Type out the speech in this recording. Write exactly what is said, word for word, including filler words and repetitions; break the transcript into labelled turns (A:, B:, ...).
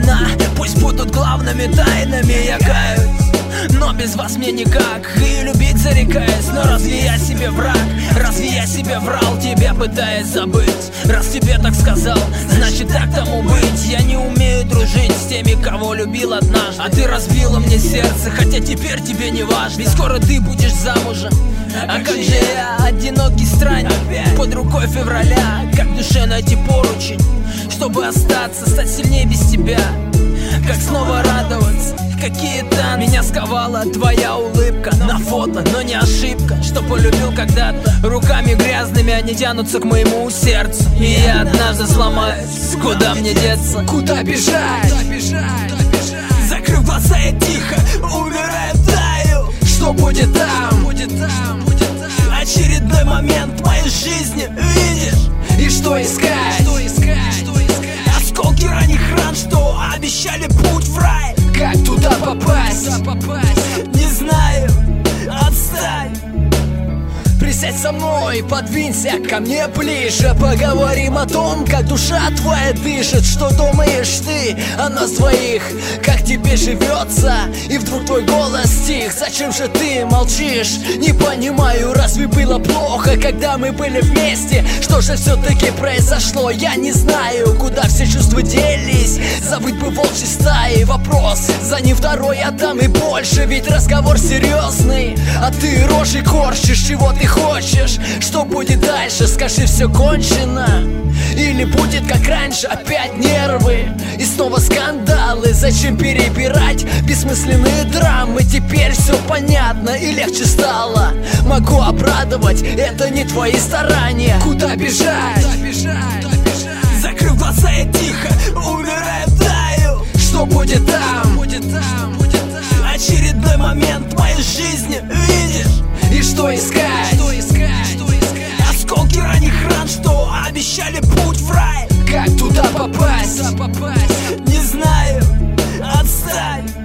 A: имена пусть будут главными тайнами. Я каюсь, но без вас мне никак. И любить зарекаюсь, но разве я себе враг? Разве я себе врал, тебя пытаясь забыть? Раз тебе так сказал, значит так тому быть. Я не умею дружить с теми, кого любил однажды. А ты разбила мне сердце, хотя теперь тебе не важно. Ведь скоро ты будешь замужем. А как же я, одинокий странник, под рукой февраля? Как в душе найти поручень, чтобы остаться, стать сильнее без тебя? Как снова радоваться? Какие танцы? Меня сковала твоя улыбка на фото, но не ошибка, что полюбил когда-то. Руками грязными они тянутся к моему сердцу, и я однажды сломаюсь. Куда мне деться?
B: Куда бежать?
A: Закрыв глаза, я тихо умираю, таю.
B: Что будет там?
A: Очередной момент моей жизни, видишь?
B: И что искать?
A: Осколки ранних ран, что обещали путь в рай.
B: Как туда попасть?
A: Не знаю, отстань.
B: Присядь со мной, подвинься ко мне ближе. Поговорим о том, как душа твоя дышит. Что думаешь ты о нас двоих? Как тебе живется? И вдруг твой голос стих. Зачем же ты молчишь? Не понимаю, разве было плохо, когда мы были вместе? Что же все-таки произошло? Я не знаю, куда все чувства делись. Забыть бы волчьей стаи. Вопрос за ним второй отдам и больше. Ведь разговор серьезный, а ты рожей корчишь. Чего ты хочешь? Что будет дальше? Скажи, все кончено? Или будет как раньше? Опять нервы и снова скандалы. Зачем перебирать бессмысленные драмы? Теперь все понятно и легче стало. Могу обрадовать, это не твои старания. Куда бежать?
A: Закрыв глаза, я тихо умираю, таю.
B: Что будет там?
A: Очередной момент моей жизни, видишь?
B: И что искать?
A: Осколки ранних ран, что обещали путь в рай.
B: Как туда попасть?
A: Не знаю, отстань.